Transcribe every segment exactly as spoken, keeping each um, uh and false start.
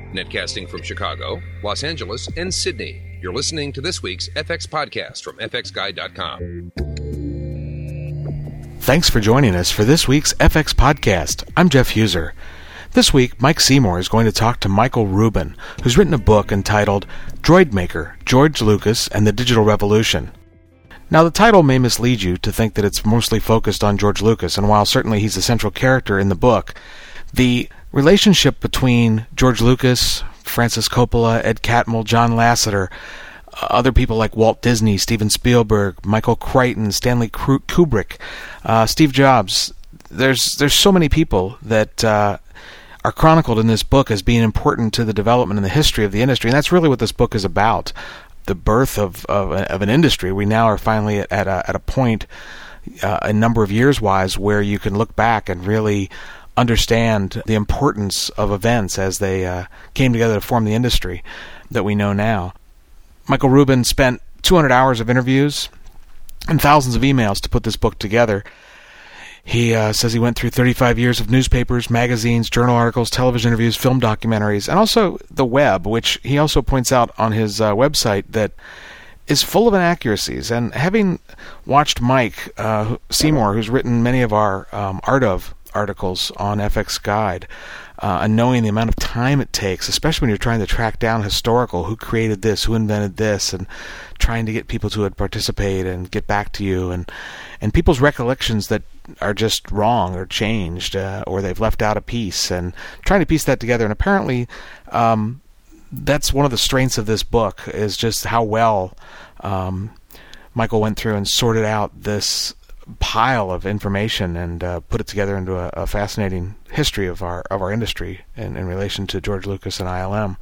Netcasting from Chicago, Los Angeles, and Sydney. You're listening to this week's F X Podcast from F X Guide dot com. Thanks for joining us for this week's F X Podcast. I'm Jeff Huser. This week, Mike Seymour is going to talk to Michael Rubin, who's written a book entitled Droid Maker, George Lucas and the Digital Revolution. Now, the title may mislead you to think that it's mostly focused on George Lucas, and while certainly he's a central character in the book, the relationship between George Lucas, Francis Coppola, Ed Catmull, John Lasseter, other people like Walt Disney, Steven Spielberg, Michael Crichton, Stanley Kubrick, uh, Steve Jobs. There's there's so many people that uh, are chronicled in this book as being important to the development and the history of the industry, and that's really what this book is about. The birth of of, of an industry. We now are finally at, at a at a point, uh, a number of years wise, where you can look back and really understand the importance of events as they uh, came together to form the industry that we know now. Michael Rubin spent two hundred hours of interviews and thousands of emails to put this book together. He uh, says he went through thirty-five years of newspapers, magazines, journal articles, television interviews, film documentaries, and also the web, which he also points out on his uh, website that is full of inaccuracies. And having watched Mike uh, Seymour, who's written many of our um, Art of articles on F X Guide, uh, and knowing the amount of time it takes, especially when you're trying to track down historical, who created this, who invented this, and trying to get people to participate and get back to you, and and people's recollections that are just wrong or changed, uh, or they've left out a piece, and trying to piece that together. And apparently um, that's one of the strengths of this book, is just how well um, Michael went through and sorted out this pile of information and uh, put it together into a, a fascinating history of our of our industry in, in relation to George Lucas and I L M.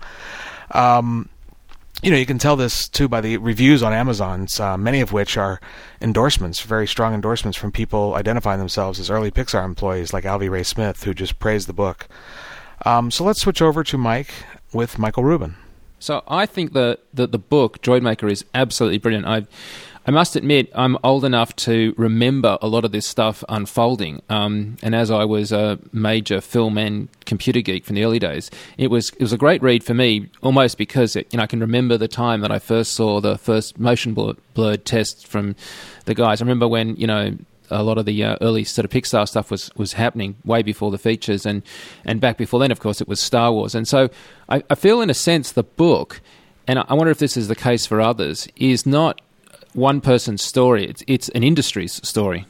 Um, you know, you can tell this too by the reviews on Amazon, uh, many of which are endorsements, very strong endorsements from people identifying themselves as early Pixar employees, like Alvy Ray Smith, who just praised the book. Um, so let's switch over to Mike with Michael Rubin. So I think the the, the book Droid Maker is absolutely brilliant. I I must admit, I'm old enough to remember a lot of this stuff unfolding. Um, and as I was a major film and computer geek from the early days, it was it was a great read for me, almost because it, you know, I can remember the time that I first saw the first motion blur, blurred tests from the guys. I remember when, you know, a lot of the uh, early sort of Pixar stuff was, was happening way before the features, and, and back before then, of course, it was Star Wars. And so I, I feel, in a sense, the book, and I wonder if this is the case for others, is not one person's story. It's it's an industry's story.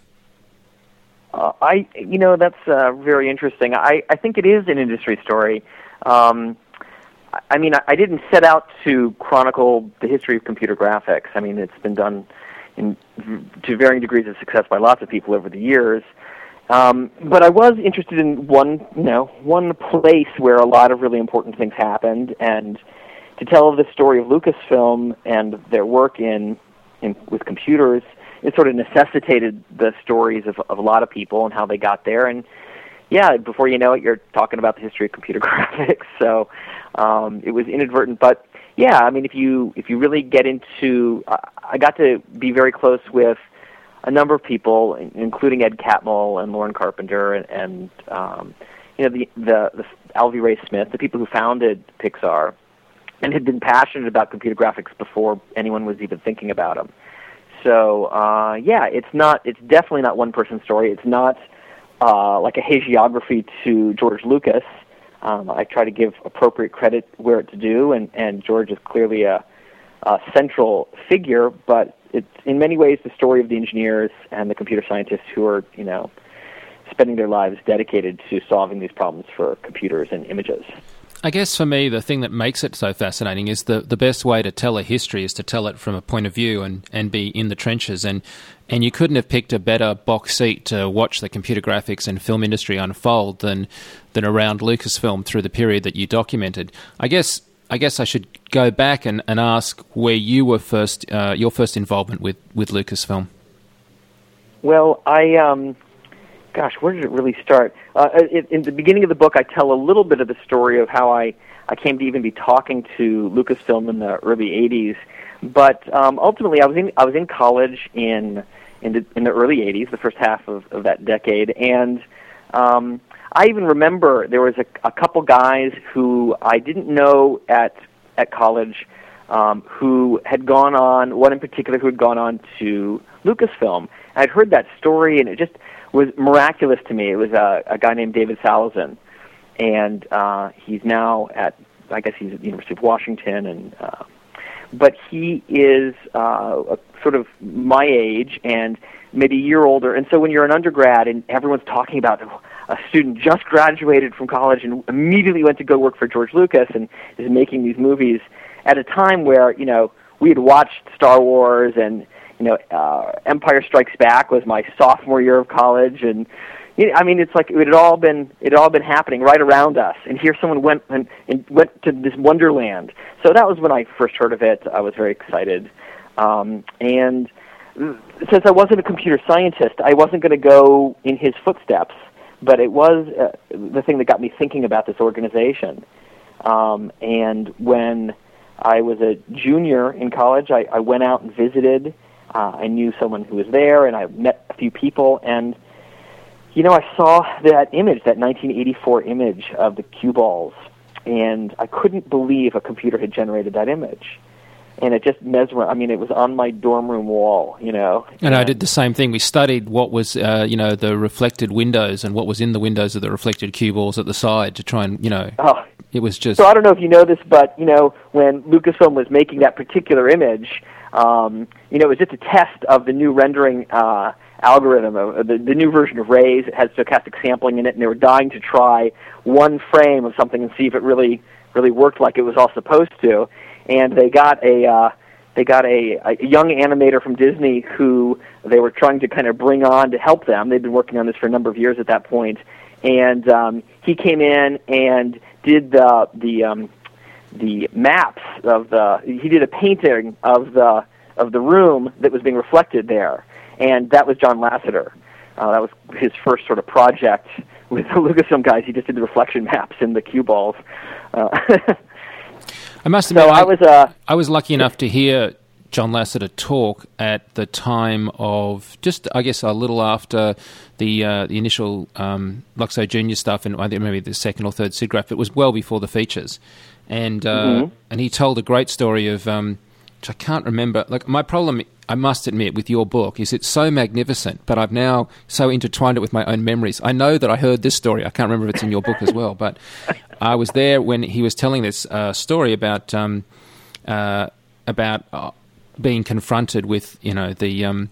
Uh, I, you know, that's uh, very interesting. I, I think it is an industry story. Um, I mean, I, I didn't set out to chronicle the history of computer graphics. I mean, it's been done in, to varying degrees of success by lots of people over the years. Um, but I was interested in one, you know, one place where a lot of really important things happened, and to tell the story of Lucasfilm and their work in In, with computers, it sort of necessitated the stories of, of a lot of people and how they got there. And yeah, before you know it, you're talking about the history of computer graphics. So um, it was inadvertent, but yeah, I mean, if you if you really get into, uh, I got to be very close with a number of people, including Ed Catmull and Lauren Carpenter, and, and um, you know the the, the Alvy Ray Smith, the people who founded Pixar, and had been passionate about computer graphics before anyone was even thinking about them. So, uh, yeah, it's not. It's definitely not one person's story. It's not uh, like a hagiography to George Lucas. Um, I try to give appropriate credit where it's due, and, and George is clearly a, a central figure, but it's in many ways the story of the engineers and the computer scientists who are, you know, spending their lives dedicated to solving these problems for computers and images. I guess for me, the thing that makes it so fascinating is the, the best way to tell a history is to tell it from a point of view and, and be in the trenches. And, and you couldn't have picked a better box seat to watch the computer graphics and film industry unfold than than around Lucasfilm through the period that you documented. I guess I guess I should go back and, and ask where you were first, uh, your first involvement with, with Lucasfilm. Well, I... Um Gosh, where did it really start? Uh, in, in the beginning of the book, I tell a little bit of the story of how I, I came to even be talking to Lucasfilm in the early eighties. But um, ultimately, I was in I was in college in in the, in the early eighties, the first half of, of that decade, and um, I even remember there was a, a couple guys who I didn't know at at college um, who had gone on, one in particular who had gone on to Lucasfilm. I'd heard that story, and it just was miraculous to me. It was a, a guy named David Salazin, and uh, he's now at, I guess he's at the University of Washington, and uh, but he is uh, a, sort of my age and maybe a year older. And so when you're an undergrad and everyone's talking about a student just graduated from college and immediately went to go work for George Lucas and is making these movies at a time where, you know, we had watched Star Wars and, you know, uh, Empire Strikes Back was my sophomore year of college, and you know, I mean, it's like it had all been it had all been happening right around us. And here, someone went and, and went to this wonderland. So that was when I first heard of it. I was very excited, um, and since I wasn't a computer scientist, I wasn't going to go in his footsteps. But it was uh, the thing that got me thinking about this organization. Um, and when I was a junior in college, I, I went out and visited. Uh, I knew someone who was there, and I met a few people. And, you know, I saw that image, that nineteen eighty-four image of the cue balls, and I couldn't believe a computer had generated that image. And it just mesmerized. I mean, it was on my dorm room wall, you know. And I did the same thing. We studied what was, uh, you know, the reflected windows and what was in the windows of the reflected cue balls at the side to try and, you know, oh. it was just... So I don't know if you know this, but, you know, when Lucasfilm was making that particular image, um, you know, it was just a test of the new rendering uh, algorithm, of the, the new version of Rays. It had stochastic sampling in it, and they were dying to try one frame of something and see if it really, really worked like it was all supposed to. And they got a uh, they got a, a young animator from Disney who they were trying to kind of bring on to help them. They'd been working on this for a number of years at that point, and um, he came in and did the the um, the maps of the. He did a painting of the of the room that was being reflected there, and that was John Lasseter. Uh, that was his first sort of project with the Lucasfilm guys. He just did the reflection maps in the cue balls. Uh, I must admit, so I, I was uh, I was lucky enough to hear John Lasseter talk at the time of just, I guess, a little after the uh, the initial um, Luxo Junior stuff, and I think maybe the second or third SIGGRAPH. It was well before the features, and uh, mm-hmm. and he told a great story of um, which I can't remember. Like my problem, I must admit, with your book is it's so magnificent, but I've now so intertwined it with my own memories. I know that I heard this story. I can't remember if it's in your book as well, but I was there when he was telling this uh, story about um, uh, about uh, being confronted with, you know, the um,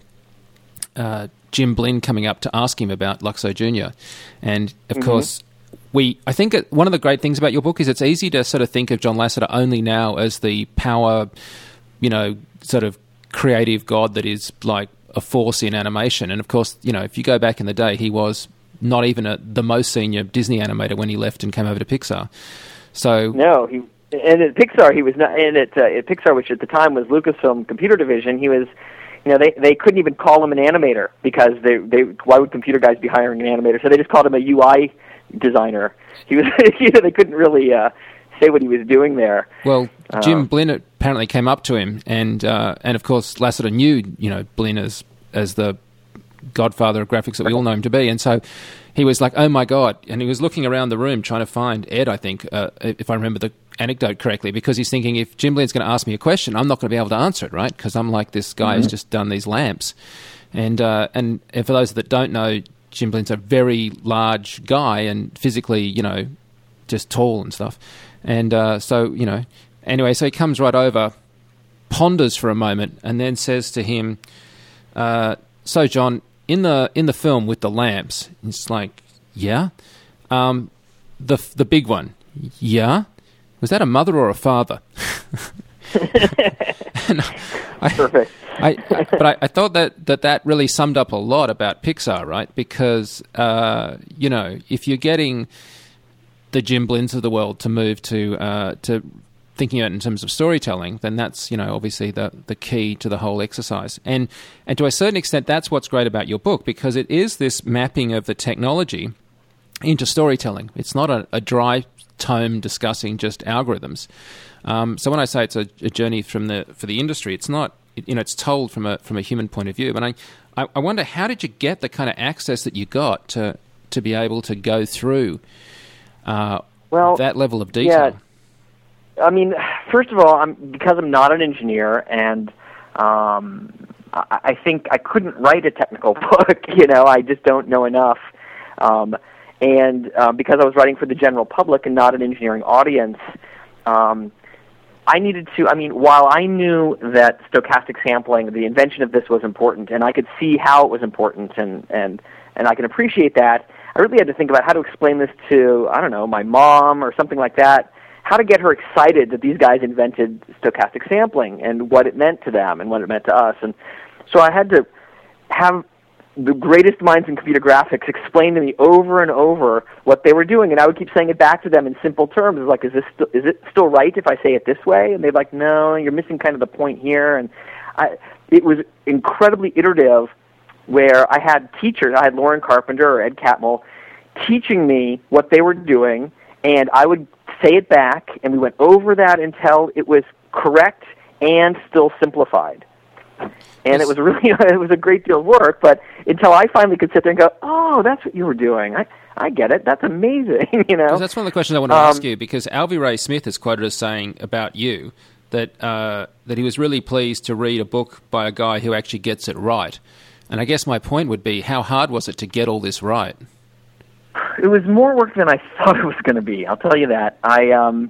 uh, Jim Blinn coming up to ask him about Luxo Junior, and of mm-hmm. course. We, I think it, one of the great things about your book is it's easy to sort of think of John Lasseter only now as the power, you know, sort of creative god that is like a force in animation. And of course, you know, if you go back in the day, he was not even a, the most senior Disney animator when he left and came over to Pixar. So no, he and at Pixar he was not. And at, uh, at Pixar, which at the time was Lucasfilm Computer Division, he was. You know, they they couldn't even call him an animator because they they why would computer guys be hiring an animator? So they just called him a U I designer. He was, you know, they couldn't really uh, say what he was doing there. Well, Jim um, Blinn apparently came up to him, and uh, and of course Lasseter knew, you know, Blinn as as the godfather of graphics that we all know him to be, and so he was like, "Oh my God!" And he was looking around the room trying to find Ed, I think, uh, if I remember the anecdote correctly, because he's thinking, if Jim Blinn's going to ask me a question, I'm not going to be able to answer it, right? Because I'm like, this guy mm-hmm. has just done these lamps, and uh, and and for those that don't know, Jim Blinn's a very large guy and physically, you know, just tall and stuff. And uh, so, you know, anyway, so he comes right over, ponders for a moment, and then says to him, uh, so, John, in the in the film with the lamps, it's like, yeah? Um, the the big one, yeah? Was that a mother or a father? and I, Perfect. I, I, but I, I thought that, that that really summed up a lot about Pixar, right? Because, uh, you know, if you're getting the Jim Blinns of the world to move to uh, to thinking about it in terms of storytelling, then that's, you know, obviously the, the key to the whole exercise. And and to a certain extent, that's what's great about your book, because it is this mapping of the technology into storytelling. It's not a, a dry tome discussing just algorithms. Um, so when I say it's a, a journey from the for the industry, it's not, you know, it's told from a from a human point of view. But I, I, I wonder, how did you get the kind of access that you got to to be able to go through uh, well, that level of detail? Yeah. I mean, first of all, I'm, because I'm not an engineer, and um, I, I think I couldn't write a technical book. You know, I just don't know enough. Um, and uh, because I was writing for the general public and not an engineering audience, um, I needed to, I mean, while I knew that stochastic sampling, the invention of this was important, and I could see how it was important, and, and, and I can appreciate that, I really had to think about how to explain this to, I don't know, my mom or something like that, how to get her excited that these guys invented stochastic sampling and what it meant to them and what it meant to us. And so I had to have the greatest minds in computer graphics explain to me over and over what they were doing, and I would keep saying it back to them in simple terms. Like, is this st- is it still right if I say it this way? And they'd be like, no, you're missing kind of the point here. And I, it was incredibly iterative, where I had teachers, I had Lauren Carpenter or Ed Catmull, teaching me what they were doing, and I would say it back, and we went over that until it was correct and still simplified. And it was really, it was a great deal of work, but until I finally could sit there and go, oh, that's what you were doing. I, I get it. That's amazing, you know. That's one of the questions I want to um, ask you, because Alvy Ray Smith is quoted as saying about you that uh, that he was really pleased to read a book by a guy who actually gets it right. And I guess my point would be, how hard was it to get all this right? It was more work than I thought it was going to be. I'll tell you that. I, um,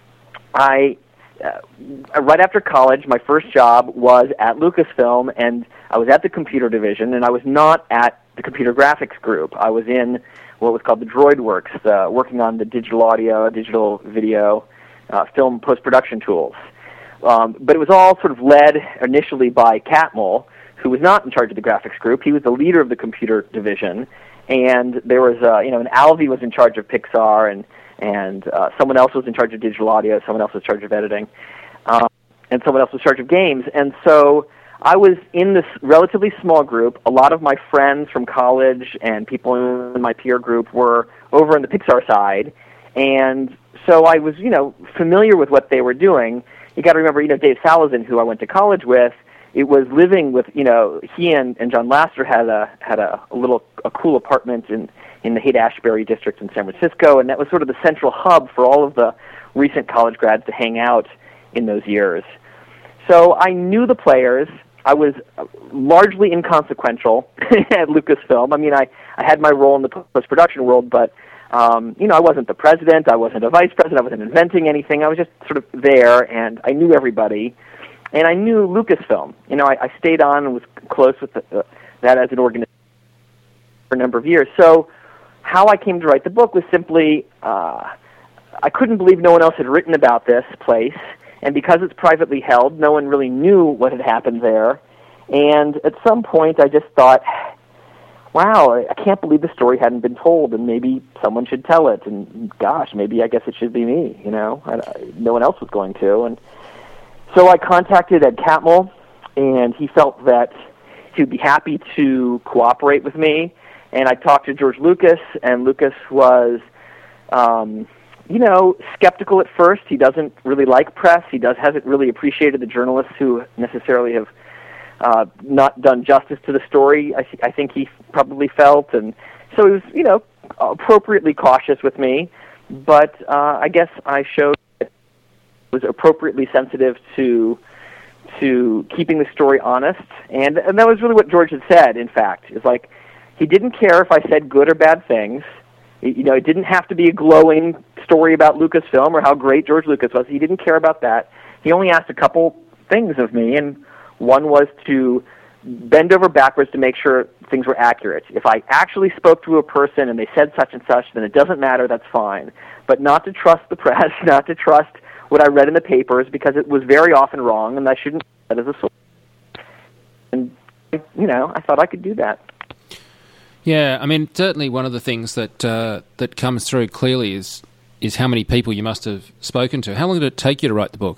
I. Uh, right after college, my first job was at Lucasfilm, and I was at the computer division, and I was not at the computer graphics group. I was in what was called the Droid Works, uh, working on the digital audio, digital video, uh, film post-production tools. Um, but it was all sort of led initially by Catmull, who was not in charge of the graphics group. He was the leader of the computer division, and there was, uh, you know, and Alvy was in charge of Pixar, and and uh, someone else was in charge of digital audio, someone else was in charge of editing, um, and someone else was in charge of games. And so I was in this relatively small group. A lot of my friends from college and people in my peer group were over on the Pixar side, and so I was, you know, familiar with what they were doing. You got to remember, you know, Dave Salazin, who I went to college with, it was living with, you know, he and, and John Lasseter had a had a, a little a cool apartment in in the Haight-Ashbury district in San Francisco, and that was sort of the central hub for all of the recent college grads to hang out in those years. So I knew the players. I was largely inconsequential at Lucasfilm. I mean, I, I had my role in the post-production world, but, um, you know, I wasn't the president, I wasn't a vice president, I wasn't inventing anything. I was just sort of there, and I knew everybody. And I knew Lucasfilm. You know, I, I stayed on and was close with the, uh, that as an organization for a number of years. So how I came to write the book was simply, uh, I couldn't believe no one else had written about this place, and because it's privately held, no one really knew what had happened there. And at some point, I just thought, wow, I can't believe the story hadn't been told, and maybe someone should tell it, and gosh, maybe I guess it should be me, you know? I, I, no one else was going to. And so I contacted Ed Catmull, and he felt that he would be happy to cooperate with me. And I talked to George Lucas, and Lucas was, um, you know, skeptical at first. He doesn't really like press. He does hasn't really appreciated the journalists who necessarily have uh, not done justice to the story, I, th- I think he probably felt. And so he was, you know, appropriately cautious with me. But uh, I guess I showed that I was appropriately sensitive to to keeping the story honest. And, and that was really what George had said, in fact. It's like, he didn't care if I said good or bad things. You know, it didn't have to be a glowing story about Lucasfilm or how great George Lucas was. He didn't care about that. He only asked a couple things of me, and one was to bend over backwards to make sure things were accurate. If I actually spoke to a person and they said such and such, then it doesn't matter, that's fine. But not to trust the press, not to trust what I read in the papers, because it was very often wrong, and I shouldn't do that as a source. And, you know, I thought I could do that. Yeah, I mean, certainly one of the things that uh, that comes through clearly is is how many people you must have spoken to. How long did it take you to write the book?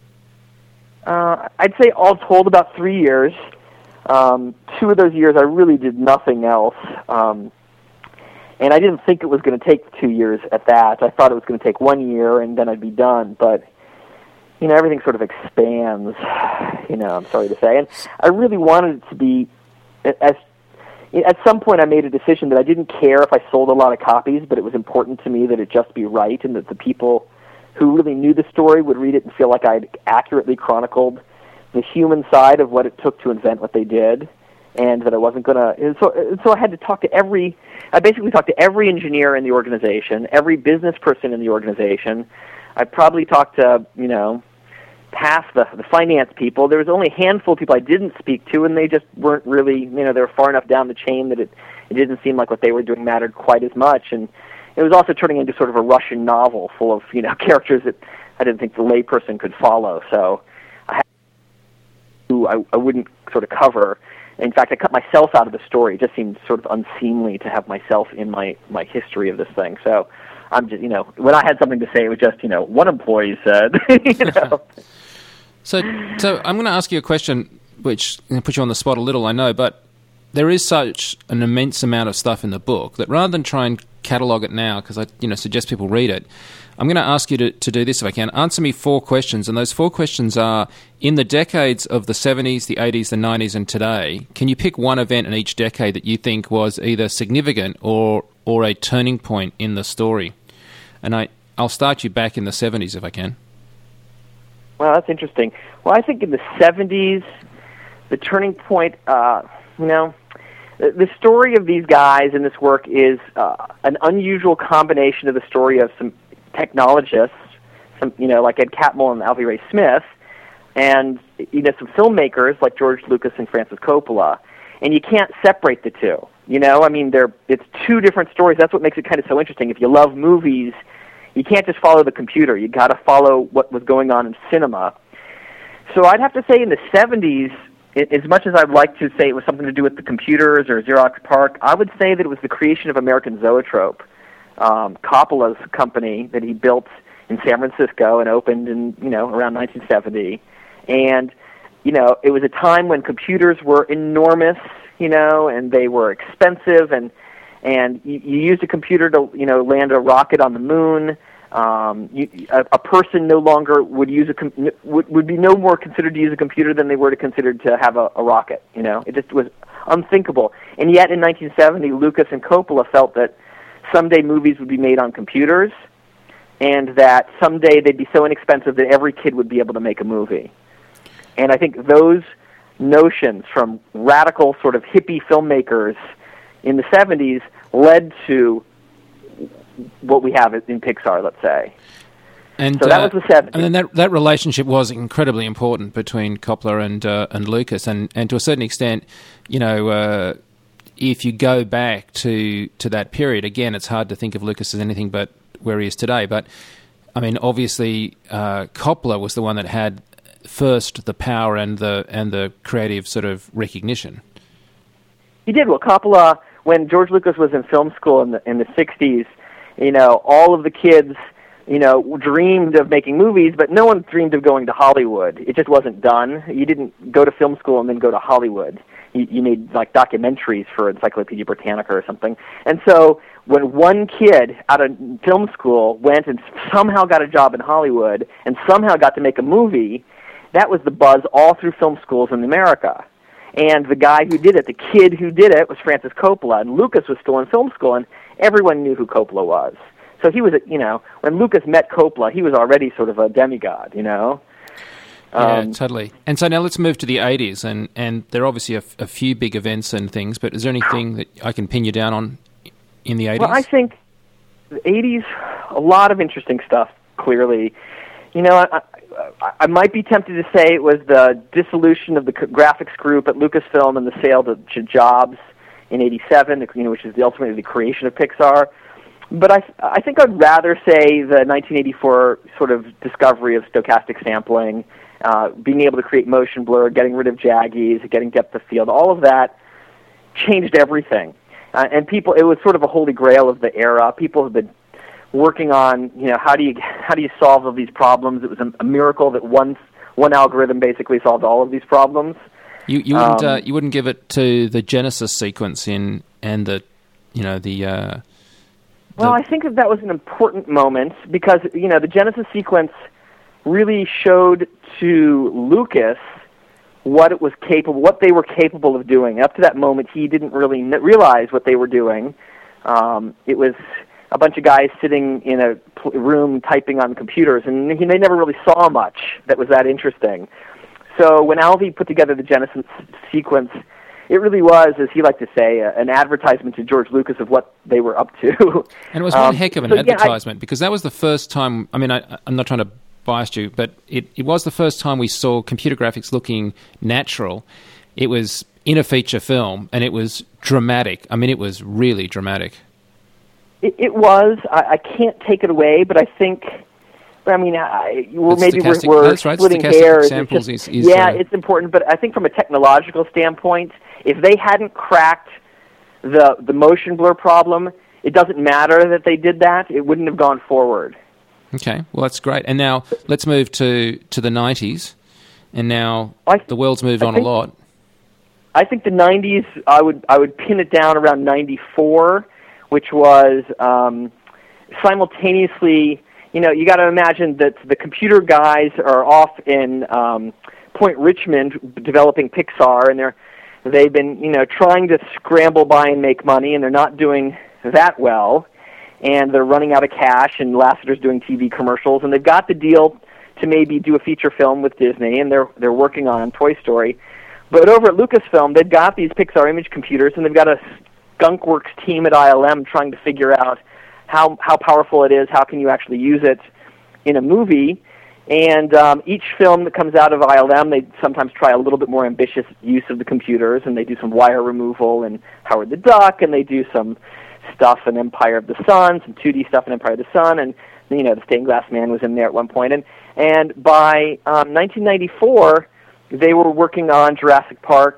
Uh, I'd say all told about three years. Um, two of those years I really did nothing else. Um, and I didn't think it was going to take two years at that. I thought it was going to take one year and then I'd be done. But, you know, everything sort of expands, you know, I'm sorry to say. And I really wanted it to be as... at some point I made a decision that I didn't care if I sold a lot of copies, but it was important to me that it just be right and that the people who really knew the story would read it and feel like I'd accurately chronicled the human side of what it took to invent what they did, and that I wasn't going to... So, so I had to talk to every... I basically talked to every engineer in the organization, every business person in the organization. I probably talked to, you know, past the, the finance people. There was only a handful of people I didn't speak to, and they just weren't really, you know, they were far enough down the chain that it, it didn't seem like what they were doing mattered quite as much. And it was also turning into sort of a Russian novel full of, you know, characters that I didn't think the layperson could follow. So I had who I, I wouldn't sort of cover. In fact, I cut myself out of the story. It just seemed sort of unseemly to have myself in my, my history of this thing. So I'm just, you know, when I had something to say, it was just, you know, one employee said, you know. So, so I'm going to ask you a question, which I'm going to put you on the spot a little, I know, but there is such an immense amount of stuff in the book that rather than try and catalogue it now, because I, you know, suggest people read it, I'm going to ask you to, to do this if I can. Answer me four questions, and those four questions are, in the decades of the seventies, the eighties, the nineties, and today, can you pick one event in each decade that you think was either significant or or a turning point in the story? And I, I'll start you back in the seventies if I can. Well, that's interesting. Well, I think in the seventies, the turning point, uh, you know, the, the story of these guys in this work is uh, an unusual combination of the story of some technologists, some, you know, like Ed Catmull and Alvy Ray Smith, and, you know, some filmmakers like George Lucas and Francis Coppola. And you can't separate the two. You know, I mean, they're it's two different stories. That's what makes it kind of so interesting. If you love movies, you can't just follow the computer. You got to follow what was going on in cinema. So I'd have to say in the seventies, as much as I'd like to say it was something to do with the computers or Xerox PARC, I would say that it was the creation of American Zoetrope, um, Coppola's company that he built in San Francisco and opened in, you know, around nineteen seventy. And, you know, it was a time when computers were enormous, you know, and they were expensive, and and you, you used a computer to, you know, land a rocket on the moon. Um, you, a, a person no longer would use a com- would would be no more considered to use a computer than they were to considered to have a, a rocket. You know, it just was unthinkable. And yet, in nineteen seventy, Lucas and Coppola felt that someday movies would be made on computers, and that someday they'd be so inexpensive that every kid would be able to make a movie. And I think those notions from radical sort of hippie filmmakers in the seventies led to what we have in Pixar, let's say. And so that uh, was the seventies. And then that that relationship was incredibly important between Coppola and uh, and Lucas, and, and to a certain extent, you know, uh, if you go back to to that period, again, it's hard to think of Lucas as anything but where he is today. But I mean, obviously, uh, Coppola was the one that had first the power and the and the creative sort of recognition. He did. Well, Coppola, when George Lucas was in film school in the in the sixties, you know, all of the kids, you know, dreamed of making movies, but no one dreamed of going to Hollywood. It just wasn't done. You didn't go to film school and then go to Hollywood. You, you made, like, documentaries for Encyclopedia Britannica or something. And so when one kid out of film school went and somehow got a job in Hollywood and somehow got to make a movie, that was the buzz all through film schools in America. And the guy who did it, the kid who did it, was Francis Coppola. And Lucas was still in film school, and everyone knew who Coppola was. So he was, you know, when Lucas met Coppola, he was already sort of a demigod, you know? Um, yeah, totally. And so now let's move to the eighties, and, and there are obviously a, f- a few big events and things, but is there anything that I can pin you down on in the eighties? Well, I think the eighties, a lot of interesting stuff, clearly. You know, I, I, I might be tempted to say it was the dissolution of the graphics group at Lucasfilm and the sale to, to Jobs in eighty-seven, you know, which is the, ultimately the creation of Pixar. But I, I think I'd rather say the nineteen eighty-four sort of discovery of stochastic sampling, uh, being able to create motion blur, getting rid of jaggies, getting depth of field, all of that changed everything. Uh, and people, it was sort of a holy grail of the era. People have been working on, you know, how do you how do you solve all these problems? It was a, a miracle that one one algorithm basically solved all of these problems. You you wouldn't um, uh, you wouldn't give it to the Genesis sequence in and the you know the. Uh, the well, I think that that was an important moment because, you know, the Genesis sequence really showed to Lucas what it was capable, what they were capable of doing. Up to that moment, he didn't really n- realize what they were doing. Um, it was a bunch of guys sitting in a pl- room typing on computers, and he, they never really saw much that was that interesting. So when Alvey put together the Genesis sequence, it really was, as he liked to say, uh, an advertisement to George Lucas of what they were up to. And it was one um, heck of an so, advertisement, yeah, I, because that was the first time, I mean, I, I'm not trying to bias you, but it, it was the first time we saw computer graphics looking natural. It was in a feature film, and it was dramatic. I mean, it was really dramatic. It, it was. I, I can't take it away, but I think... I mean, I, well, maybe we're, we're that's right. splitting Stochastic hairs. Examples It's just, is, is, yeah, uh, it's important, but I think from a technological standpoint, if they hadn't cracked the the motion blur problem, it doesn't matter that they did that. It wouldn't have gone forward. Okay, well, that's great. And now let's move to, to the nineties, and now I, the world's moved I on think, a lot. I think the nineties, I would I would pin it down around ninety-four, which was um, simultaneously... You know, you got to imagine that the computer guys are off in um, Point Richmond developing Pixar, and they're they've been you know trying to scramble by and make money, and they're not doing that well, and they're running out of cash. And Lasseter's doing T V commercials, and they've got the deal to maybe do a feature film with Disney, and they're they're working on Toy Story. But over at Lucasfilm, they've got these Pixar image computers, and they've got a skunkworks team at I L M trying to figure out how how powerful it is, how can you actually use it in a movie. And um, each film that comes out of I L M, they sometimes try a little bit more ambitious use of the computers, and they do some wire removal in Howard the Duck, and they do some stuff in Empire of the Sun, some two D stuff in Empire of the Sun, and you know the Stained Glass Man was in there at one point. And, and by um, nineteen ninety-four, they were working on Jurassic Park,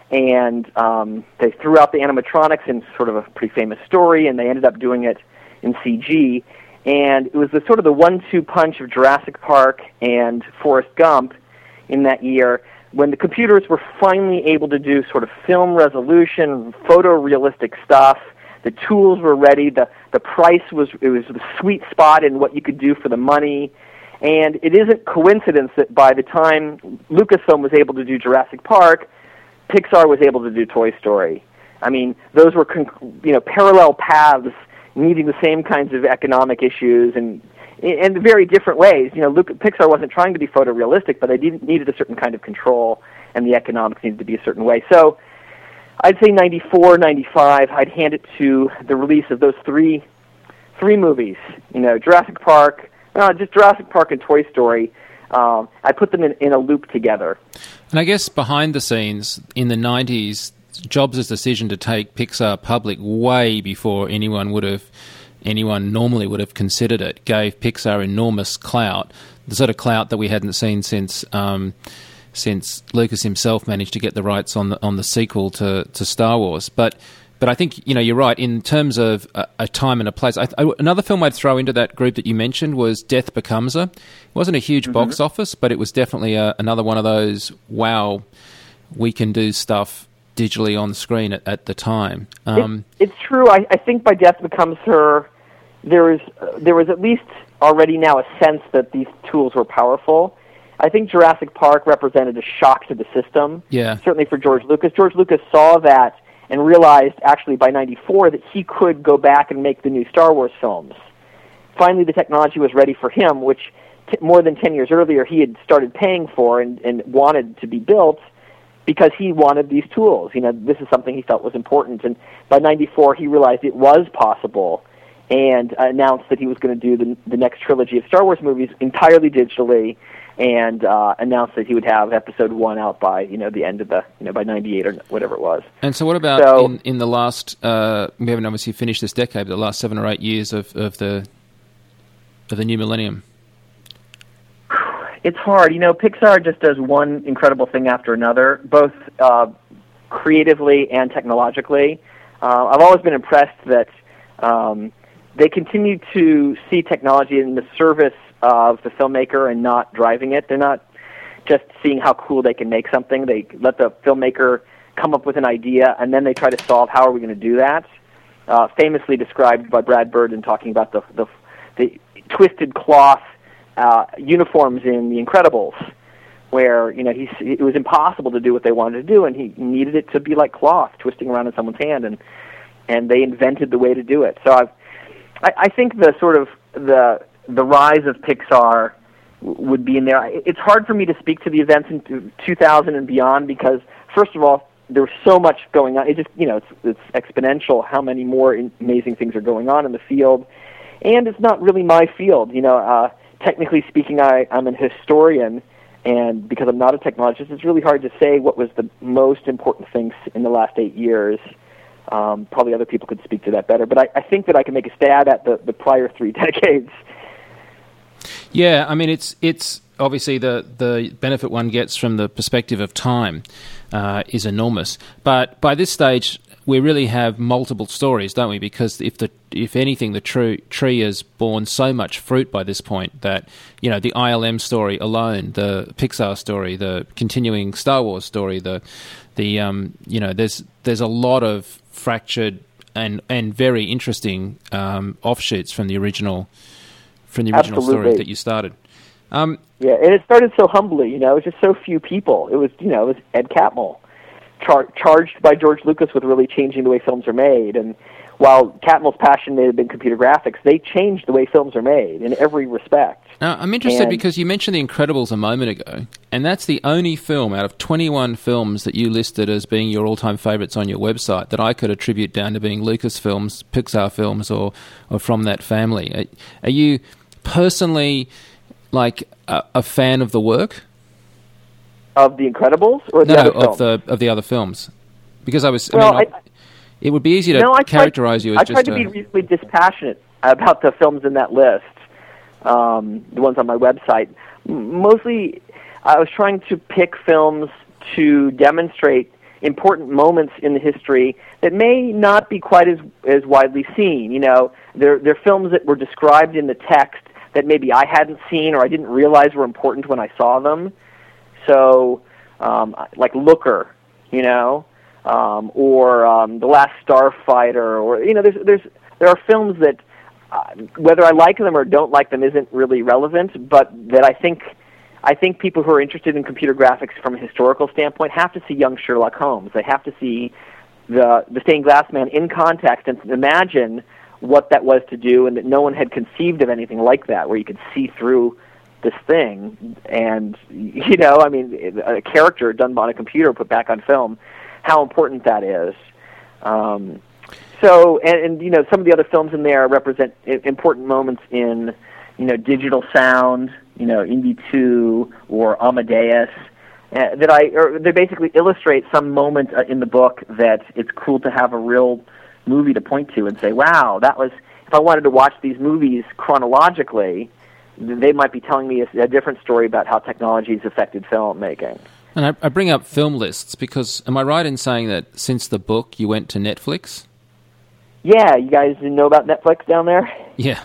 and um, they threw out the animatronics in sort of a pretty famous story, and they ended up doing it in C G, and it was the sort of the one two punch of Jurassic Park and Forrest Gump in that year, when the computers were finally able to do sort of film resolution, photorealistic stuff. The tools were ready. The the price was it was the sweet spot in what you could do for the money. And it isn't coincidence that by the time Lucasfilm was able to do Jurassic Park, Pixar was able to do Toy Story. I mean, those were you know parallel paths, meeting the same kinds of economic issues and in very different ways. You know, Luke, Pixar wasn't trying to be photorealistic, but they did, needed a certain kind of control, and the economics needed to be a certain way. So I'd say ninety-four, ninety-five, I'd hand it to the release of those three three movies. You know, Jurassic Park, uh, just Jurassic Park and Toy Story. Um, I put them in, in a loop together. And I guess behind the scenes, in the nineties, Jobs' decision to take Pixar public way before anyone would have, anyone normally would have considered it, gave Pixar enormous clout, the sort of clout that we hadn't seen since um, since Lucas himself managed to get the rights on the on the sequel to, to Star Wars. But but I think you know you're right in terms of a, a time and a place. I, I, another film I'd throw into that group that you mentioned was Death Becomes Her. It wasn't a huge mm-hmm. box office, but it was definitely a, another one of those. Wow, we can do stuff digitally on screen at, at the time. Um, it, it's true. I, I think by Death Becomes Her, there was uh, there was at least already now a sense that these tools were powerful. I think Jurassic Park represented a shock to the system. Yeah. Certainly for George Lucas. George Lucas saw that and realized actually by ninety-four that he could go back and make the new Star Wars films. Finally, the technology was ready for him, which t- more than ten years earlier he had started paying for and, and wanted to be built, because he wanted these tools. You know, this is something he felt was important. And by ninety-four, he realized it was possible and announced that he was going to do the, the next trilogy of Star Wars movies entirely digitally, and uh, announced that he would have Episode One out by you know the end of the you know by ninety-eight or whatever it was. And so, what about so, in, in the last? Uh, we haven't obviously finished this decade, but the last seven or eight years of, of the of the new millennium. It's hard. You know, Pixar just does one incredible thing after another, both uh, creatively and technologically. Uh, I've always been impressed that um, they continue to see technology in the service of the filmmaker and not driving it. They're not just seeing how cool they can make something. They let the filmmaker come up with an idea, and then they try to solve how are we going to do that. Uh, famously described by Brad Bird in talking about the the, the twisted cloth Uh, uniforms in The Incredibles, where, you know, he, it was impossible to do what they wanted to do, and he needed it to be like cloth twisting around in someone's hand, and and they invented the way to do it. So I've, I, I think the sort of the the rise of Pixar w- would be in there. It's hard for me to speak to the events in two thousand and beyond because, first of all, there was so much going on. It just, you know, it's, it's exponential how many more amazing things are going on in the field, and it's not really my field. You know, uh, technically speaking, I, I'm an historian. And because I'm not a technologist, it's really hard to say what was the most important things in the last eight years. Um, probably other people could speak to that better. But I, I think that I can make a stab at the, the prior three decades. Yeah, I mean, it's it's obviously the, the benefit one gets from the perspective of time uh, is enormous. But by this stage, we really have multiple stories, don't we? Because if the if anything, the tree tree has borne so much fruit by this point that, you know, the I L M story alone, the Pixar story, the continuing Star Wars story, the the um you know, there's there's a lot of fractured and and very interesting um, offshoots from the original from the original Absolutely. story that you started. Um, yeah, and it started so humbly. You know, it was just so few people. It was, you know, it was Ed Catmull. Char- charged by George Lucas with really changing the way films are made. And while Catmull's passion may have been computer graphics, they changed the way films are made in every respect. Now, I'm interested and, because you mentioned The Incredibles a moment ago, and that's the only film out of twenty-one films that you listed as being your all-time favourites on your website that I could attribute down to being Lucasfilms, Pixar films, or, or from that family. Are, are you personally, like, a, a fan of the work? Of The Incredibles or the no, other no, films? of the of the other films, because I was. Well, I mean, I, it would be easy to no, I characterize tried, you as I just. tried to a, be reasonably dispassionate about the films in that list, um, the ones on my website. Mostly, I was trying to pick films to demonstrate important moments in the history that may not be quite as as widely seen. You know, they're they're films that were described in the text that maybe I hadn't seen or I didn't realize were important when I saw them. So, um, like Looker, you know, um, or um, The Last Starfighter, or, you know, there's there's there are films that uh, whether I like them or don't like them isn't really relevant, but that I think I think people who are interested in computer graphics from a historical standpoint have to see young Sherlock Holmes. They have to see the the stained glass man in context and imagine what that was to do, and that no one had conceived of anything like that, where you could see through this thing, and, you know, I mean, a character done on a computer put back on film, how important that is. Um, so, and, and, you know, some of the other films in there represent important moments in, you know, digital sound, you know, Indy two or Amadeus, uh, that I, or they basically illustrate some moment uh, in the book that it's cool to have a real movie to point to and say, wow, that was, if I wanted to watch these movies chronologically, they might be telling me a, a different story about how technology has affected filmmaking. And I, I bring up film lists because, am I right in saying that since the book you went to Netflix? Yeah, you guys know about Netflix down there? Yeah.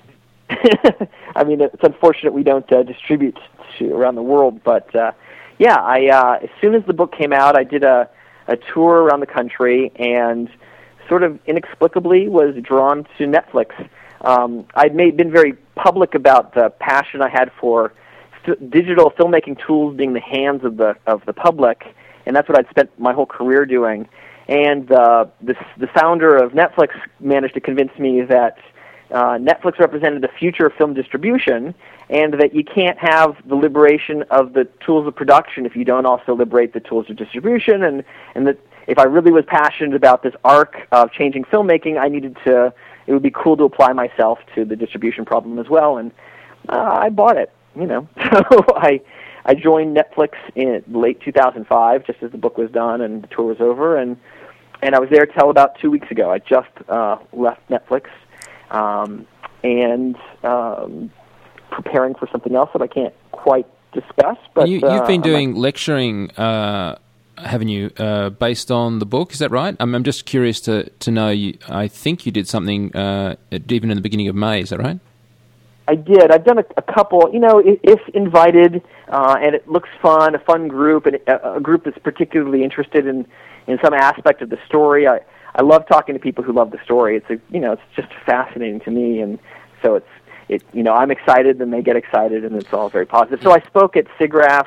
I mean, it's unfortunate we don't uh, distribute to around the world, but uh, yeah, I uh, as soon as the book came out, I did a, a tour around the country and sort of inexplicably was drawn to Netflix. Um, I'd made, been very public about the passion I had for f- digital filmmaking tools being the hands of the of the public, and that's what I'd spent my whole career doing. And uh, the the founder of Netflix managed to convince me that uh, Netflix represented the future of film distribution, and that you can't have the liberation of the tools of production if you don't also liberate the tools of distribution, and and that if I really was passionate about this arc of changing filmmaking, I needed to. It would be cool to apply myself to the distribution problem as well, and uh, I bought it. You know, so I I joined Netflix in late two thousand five, just as the book was done and the tour was over, and and I was there till about two weeks ago. I just uh, left Netflix, um, and um, preparing for something else that I can't quite discuss. But you, you've uh, been doing like, lecturing. Uh haven't you, uh, based on the book? Is that right? I'm, I'm just curious to, to know. You, I think you did something uh, even in the beginning of May. Is that right? I did. I've done a, a couple, you know, if, if invited, uh, and it looks fun, a fun group, and a, a group that's particularly interested in, in some aspect of the story. I, I love talking to people who love the story. It's a, you know, it's just fascinating to me, and so it's, it, you know, I'm excited, and they get excited, and it's all very positive. So I spoke at SIGGRAPH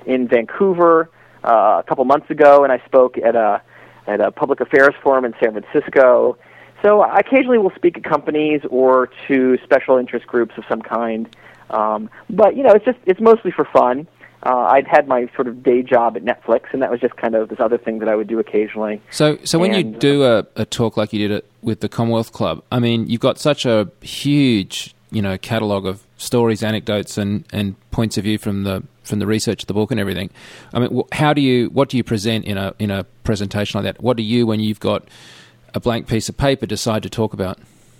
in Vancouver uh, a couple months ago, and I spoke at a at a public affairs forum in San Francisco. So I occasionally will speak at companies or to special interest groups of some kind. Um, but, you know, it's just it's mostly for fun. Uh, I'd had my sort of day job at Netflix, and that was just kind of this other thing that I would do occasionally. So so when and, you do a, a talk like you did it with the Commonwealth Club, I mean, you've got such a huge, you know, catalogue of stories, anecdotes, and, and points of view from the from the research of the book and everything. I mean, how do you what do you present in a in a presentation like that? What do you, when you've got a blank piece of paper, decide to talk about?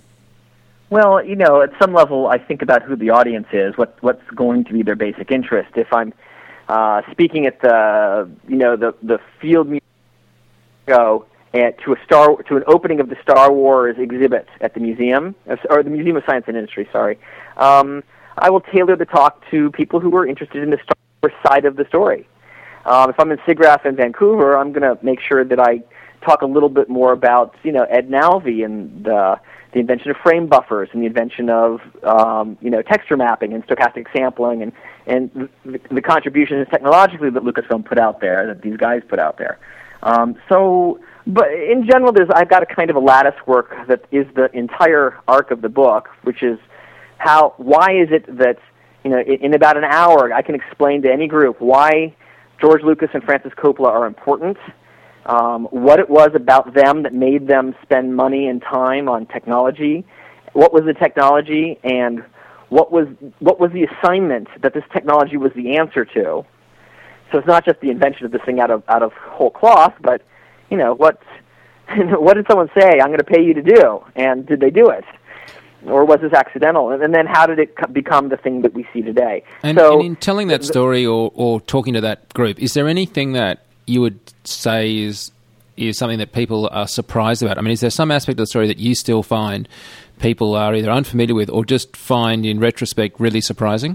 Well, you know, at some level, I think about who the audience is, what what's going to be their basic interest. If I'm uh, speaking at the, you know, the the field museum, go at, to a star to an opening of the Star Wars exhibit at the museum, or the Museum of Science and Industry. Sorry, um, I will tailor the talk to people who are interested in the Star Wars side of the story. Um, if I'm in SIGGRAPH in Vancouver, I'm going to make sure that I talk a little bit more about, you know, Ed Nalvey and the the invention of frame buffers and the invention of, um, you know, texture mapping and stochastic sampling and, and the, the contributions technologically that Lucasfilm put out there, that these guys put out there. Um, so, but in general, there's I've got a kind of a lattice work that is the entire arc of the book, which is how, why is it that, you know, in, in about an hour I can explain to any group why George Lucas and Francis Coppola are important, Um, what it was about them that made them spend money and time on technology, what was the technology, and what was what was the assignment that this technology was the answer to. So it's not just the invention of this thing out of out of whole cloth, but, you know, what what did someone say, I'm going to pay you to do, and did they do it? Or was this accidental? And, and then how did it co- become the thing that we see today? And, so, and in telling that story or, or talking to that group, is there anything that you would say is is something that people are surprised about? I mean, is there some aspect of the story that you still find people are either unfamiliar with or just find, in retrospect, really surprising?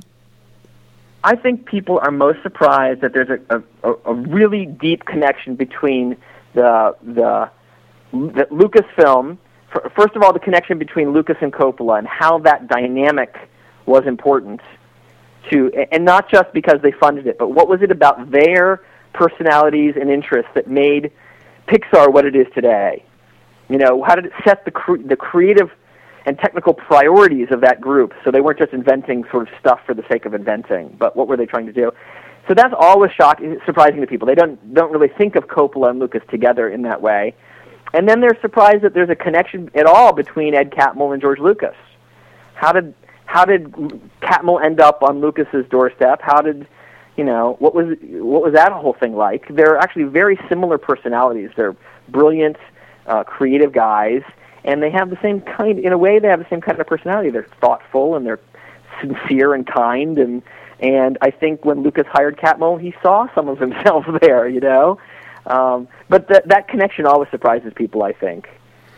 I think people are most surprised that there's a, a, a really deep connection between the the, the Lucasfilm, for, first of all, the connection between Lucas and Coppola and how that dynamic was important to, and not just because they funded it, but what was it about their personalities and interests that made Pixar what it is today? You know, how did it set the cre- the creative and technical priorities of that group, so they weren't just inventing sort of stuff for the sake of inventing, but what were they trying to do? So that's always shocking, surprising to people. They don't don't really think of Coppola and Lucas together in that way. And then they're surprised that there's a connection at all between Ed Catmull and George Lucas. How did how did Catmull end up on Lucas's doorstep? How did You know, what was what was that whole thing like? They're actually very similar personalities. They're brilliant, uh, creative guys, and they have the same kind, in a way, they have the same kind of personality. They're thoughtful, and they're sincere and kind, and and I think when Lucas hired Catmull, he saw some of himself there, you know? Um, but th- that connection always surprises people, I think.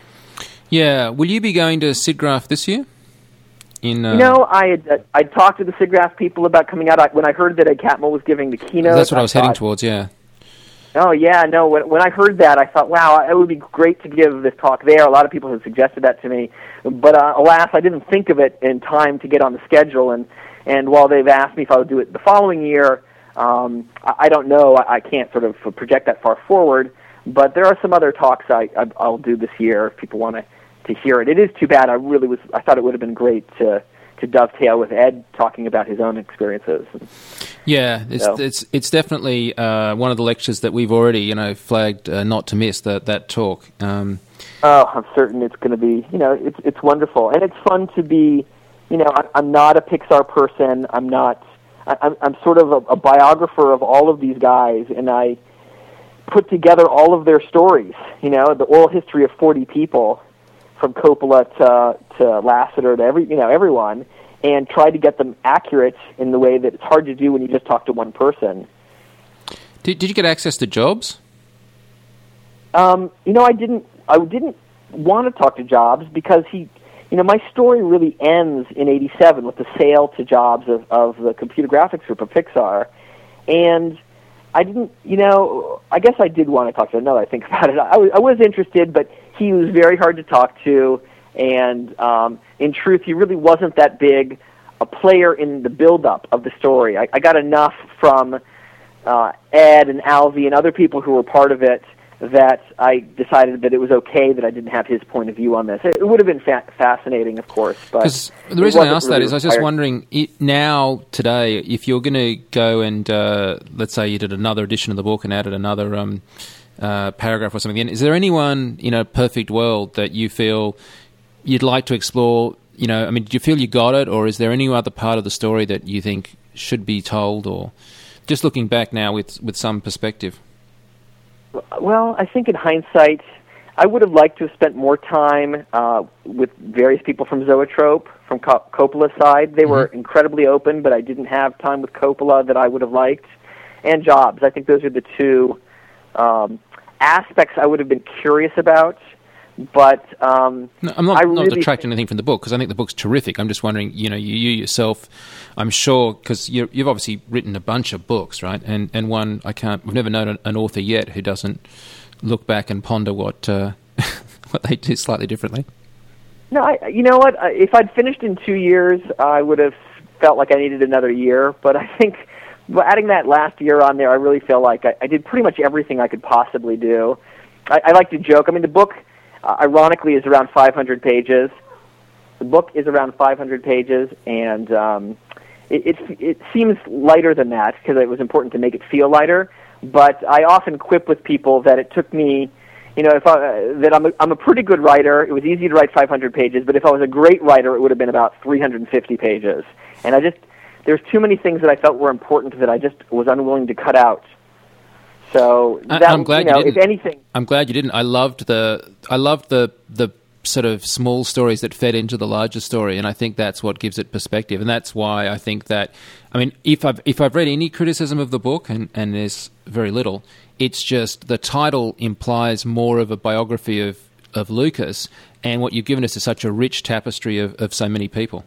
Yeah. Will you be going to SIGGRAPH this year? In, uh, you know, I had uh, I talked to the SIGGRAPH people about coming out. I, when I heard that Ed Catmull was giving the keynote, that's what I was I heading thought, towards. Yeah. Oh yeah, no. When, when I heard that, I thought, wow, it would be great to give this talk there. A lot of people have suggested that to me, but uh, alas, I didn't think of it in time to get on the schedule. And and while they've asked me if I would do it the following year, um, I, I don't know. I, I can't sort of project that far forward. But there are some other talks I, I I'll do this year if people want to. to hear it. It is too bad. I really was. I thought it would have been great to to dovetail with Ed talking about his own experiences. Yeah, it's so. it's it's definitely uh, one of the lectures that we've already you know flagged uh, not to miss that that talk. Um, oh, I'm certain it's going to be. You know, it's it's wonderful, and it's fun to be. You know, I, I'm not a Pixar person. I'm not. I, I'm I'm sort of a, a biographer of all of these guys, and I put together all of their stories. You know, the oral history of forty people, from Coppola to to Lasseter to every you know everyone, and try to get them accurate in the way that it's hard to do when you just talk to one person. Did Did you get access to Jobs? Um, you know, I didn't. I didn't want to talk to Jobs because he, you know, my story really ends in eighty-seven with the sale to Jobs of, of the computer graphics group of Pixar, and I didn't. You know, I guess I did want to talk to him. Now that I think about it, I was, I was interested, but he was very hard to talk to, and um, in truth, he really wasn't that big a player in the build-up of the story. I, I got enough from uh, Ed and Alvy and other people who were part of it that I decided that it was okay that I didn't have his point of view on this. It, it would have been fa- fascinating, of course. Because the reason I asked really that is I was just wondering, it, now, today, if you're going to go and, uh, let's say you did another edition of the book and added another um, uh, paragraph or something in, is there anyone in a perfect world that you feel you'd like to explore? You know, I mean, do you feel you got it, or is there any other part of the story that you think should be told, or just looking back now with, with some perspective? Well, I think in hindsight, I would have liked to have spent more time uh, with various people from Zoetrope, from Co- Coppola's side. They mm-hmm. were incredibly open, but I didn't have time with Coppola that I would have liked. And Jobs. I think those are the two um, aspects I would have been curious about. But um, no, I'm not, I not really detracting anything from the book, because I think the book's terrific. I'm just wondering, you know, you, you yourself, I'm sure, because you've obviously written a bunch of books, right? And and one, I can't, we've never known an, an author yet who doesn't look back and ponder what uh, what they do slightly differently. No, I, you know what? If I'd finished in two years, I would have felt like I needed another year. But I think adding that last year on there, I really feel like I, I did pretty much everything I could possibly do. I, I like to joke. I mean, the book, Uh, ironically, is around five hundred pages. The book is around five hundred pages, and um, it, it it seems lighter than that because it was important to make it feel lighter. But I often quip with people that it took me, you know, if I, uh, that I'm a, I'm a pretty good writer. It was easy to write five hundred pages, but if I was a great writer, it would have been about three hundred fifty pages. And I just there's too many things that I felt were important that I just was unwilling to cut out. So that, I'm glad you know, you didn't. if anything, I'm glad you didn't. I loved the I loved the the sort of small stories that fed into the larger story, and I think that's what gives it perspective. And that's why I think that, I mean, if I've if I've read any criticism of the book, and, and there's very little, it's just the title implies more of a biography of, of Lucas, and what you've given us is such a rich tapestry of, of so many people.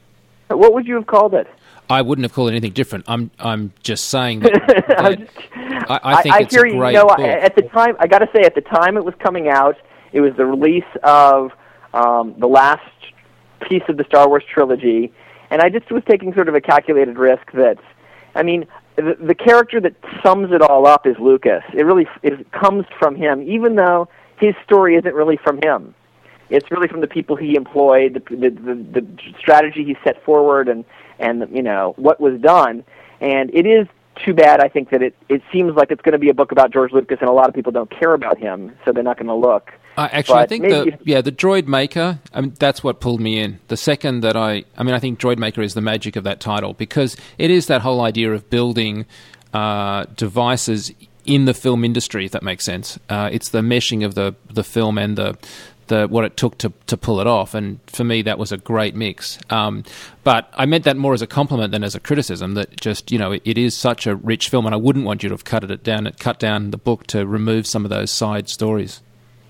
What would you have called it? I wouldn't have called it anything different. I'm I'm just saying that, that I, I think I, I it's hear a you. great you know, book. At the time, I got to say, at the time it was coming out, it was the release of um, the last piece of the Star Wars trilogy, and I just was taking sort of a calculated risk that, I mean, the, the character that sums it all up is Lucas. It really it comes from him, even though his story isn't really from him. It's really from the people he employed, the the, the, the strategy he set forward, and and you know what was done. And it is too bad, I think, that it, it seems like it's going to be a book about George Lucas, and a lot of people don't care about him, so they're not going to look. Uh, actually, but I think the if, yeah the Droid Maker. I mean, that's what pulled me in. The second that I, I mean, I think Droid Maker is the magic of that title, because it is that whole idea of building uh, devices in the film industry, if that makes sense. Uh, it's the meshing of the the film and the. The, what it took to to pull it off, and for me that was a great mix. Um, but I meant that more as a compliment than as a criticism. That just you know it, it is such a rich film, and I wouldn't want you to have cut it down, cut down the book to remove some of those side stories.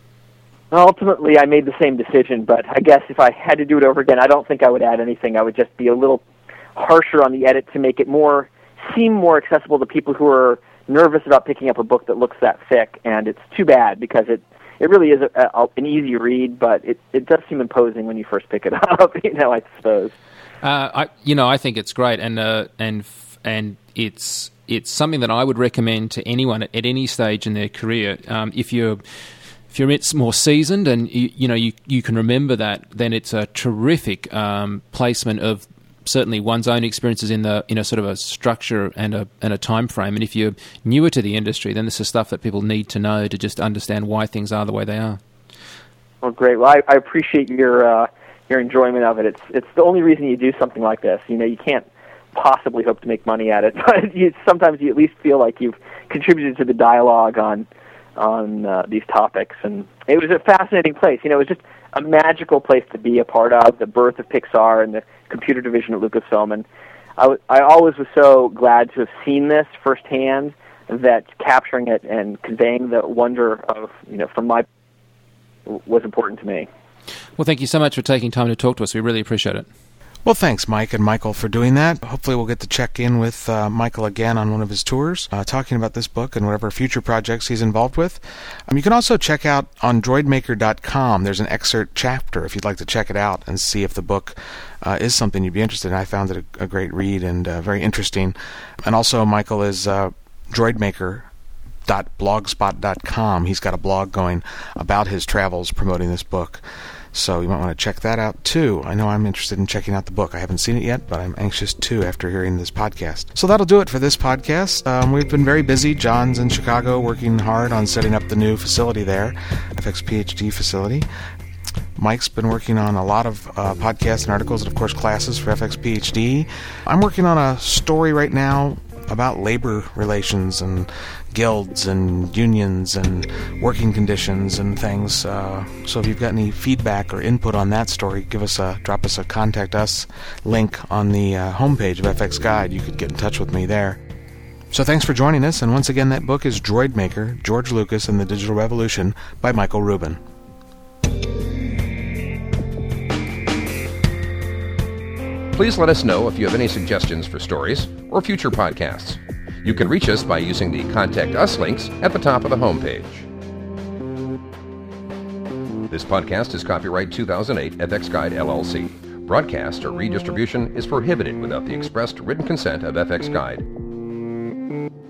Ultimately, I made the same decision, but I guess if I had to do it over again, I don't think I would add anything. I would just be a little harsher on the edit to make it more seem more accessible to people who are nervous about picking up a book that looks that thick. And it's too bad because it. It really is a, a, an easy read, but it, it does seem imposing when you first pick it up. You know, I suppose. Uh, I you know I think it's great, and uh, and and it's it's something that I would recommend to anyone at, at any stage in their career. Um, if you're if you're more seasoned and you, you know you you can remember that, then it's a terrific um, placement of certainly one's own experiences in the in a sort of a structure and a and a time frame. And if you're newer to the industry, then this is stuff that people need to know to just understand why things are the way they are. Well, great. Well, I, I appreciate your uh, your enjoyment of it. It's it's the only reason you do something like this. You know, you can't possibly hope to make money at it, but you, sometimes you at least feel like you've contributed to the dialogue on on uh, these topics. And it was a fascinating place. You know, it was just a magical place to be a part of, the birth of Pixar and the computer division at Lucasfilm. And I, w- I always was so glad to have seen this firsthand, that capturing it and conveying the wonder of, you know, from my was important to me. Well, thank you so much for taking time to talk to us. We really appreciate it. Well, thanks, Mike and Michael, for doing that. Hopefully we'll get to check in with uh, Michael again on one of his tours, uh, talking about this book and whatever future projects he's involved with. Um, you can also check out on droid maker dot com. There's an excerpt chapter if you'd like to check it out and see if the book uh, is something you'd be interested in. I found it a, a great read and uh, very interesting. And also, Michael is uh, droidmaker dot blogspot dot com. He's got a blog going about his travels promoting this book. So you might want to check that out too. I know I'm interested in checking out the book. I haven't seen it yet, but I'm anxious to after hearing this podcast. So that'll do it for this podcast. Um, we've been very busy. John's in Chicago working hard on setting up the new facility there, F X P H D facility. Mike's been working on a lot of uh, podcasts and articles and, of course, classes for F X P H D. I'm working on a story right now about labor relations and guilds and unions and working conditions and things. Uh, so if you've got any feedback or input on that story, give us a drop us a contact us link on the uh, homepage of F X Guide. You could get in touch with me there. So thanks for joining us. And once again, that book is Droidmaker, George Lucas and the Digital Revolution by Michael Rubin. Please let us know if you have any suggestions for stories or future podcasts. You can reach us by using the Contact Us links at the top of the homepage. This podcast is copyright two thousand eight F X Guide L L C. Broadcast or redistribution is prohibited without the expressed written consent of F X Guide.